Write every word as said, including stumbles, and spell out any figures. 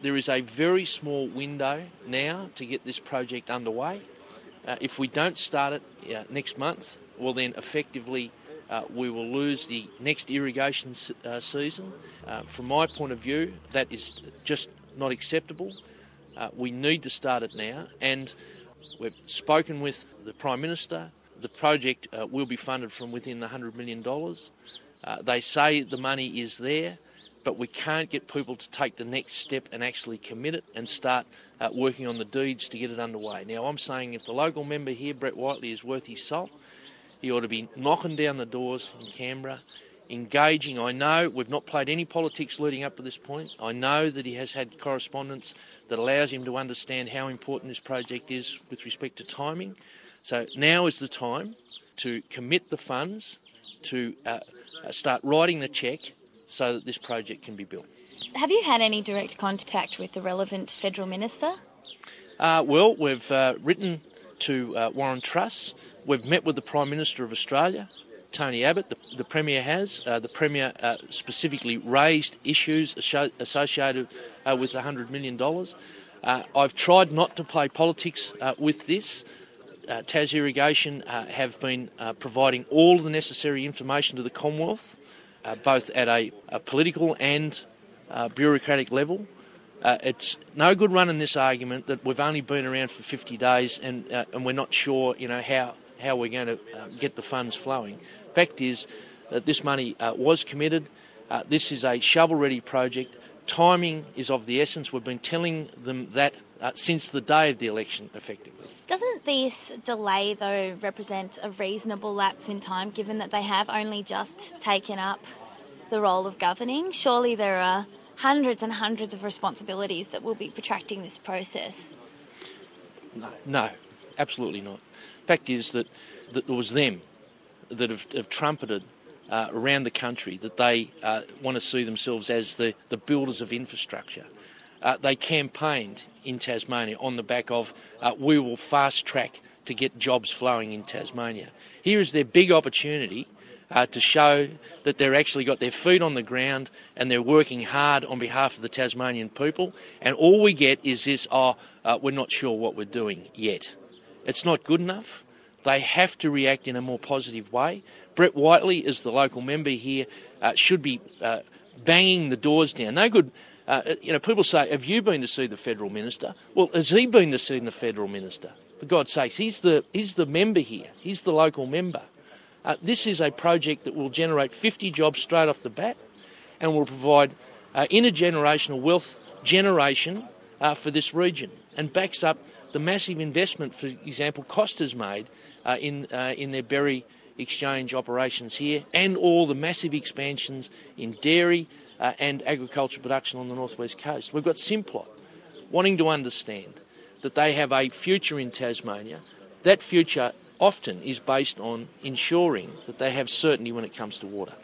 there is a very small window now to get this project underway. Uh, if we don't start it uh, next month, well then effectively uh, we will lose the next irrigation se- uh, season. Uh, from my point of view, that is just not acceptable. Uh, we need to start it now, and we've spoken with the Prime Minister. The project uh, will be funded from within the one hundred million dollars. Uh, they say the money is there, but we can't get people to take the next step and actually commit it and start uh, working on the deeds to get it underway. Now, I'm saying if the local member here, Brett Whiteley, is worth his salt, he ought to be knocking down the doors in Canberra, engaging. I know we've not played any politics leading up to this point. I know that he has had correspondence that allows him to understand how important this project is with respect to timing. So now is the time to commit the funds, to uh, start writing the cheque so that this project can be built. Have you had any direct contact with the relevant federal minister? Uh, well, we've uh, written to uh, Warren Truss. We've met with the Prime Minister of Australia, Tony Abbott. The, the Premier has. Uh, the Premier uh, specifically raised issues asho- associated uh, with one hundred million dollars. Uh, I've tried not to play politics uh, with this. Uh, Tas Irrigation uh, have been uh, providing all the necessary information to the Commonwealth, uh, both at a, a political and uh, bureaucratic level. Uh, it's no good running this argument that we've only been around for fifty days and uh, and we're not sure, you know, how, how we're going to uh, get the funds flowing. Fact is that this money uh, was committed. Uh, this is a shovel-ready project. Timing is of the essence. We've been telling them that uh, since the day of the election, effectively. Doesn't this delay, though, represent a reasonable lapse in time, given that they have only just taken up the role of governing? Surely there are hundreds and hundreds of responsibilities that will be protracting this process. No, no, absolutely not. Fact is that, that it was them that have, have trumpeted uh, around the country that they uh, want to see themselves as the, the builders of infrastructure. Uh, they campaigned in Tasmania on the back of uh, we will fast track to get jobs flowing in Tasmania. Here is their big opportunity uh, to show that they've actually got their feet on the ground and they're working hard on behalf of the Tasmanian people, and all we get is this, oh, uh, we're not sure what we're doing yet. It's not good enough. They have to react in a more positive way. Brett Whiteley, as the local member here, uh, should be uh, banging the doors down. No good. Uh, you know, people say, have you been to see the federal minister? Well, has he been to see the federal minister? For God's sakes, he's the, he's the member here. He's the local member. Uh, this is a project that will generate fifty jobs straight off the bat and will provide uh, intergenerational wealth generation uh, for this region, and backs up the massive investment, for example, Costa's made uh, in, uh, in their berry exchange operations here, and all the massive expansions in dairy Uh, and agricultural production on the northwest coast. We've got Simplot wanting to understand that they have a future in Tasmania. That future often is based on ensuring that they have certainty when it comes to water.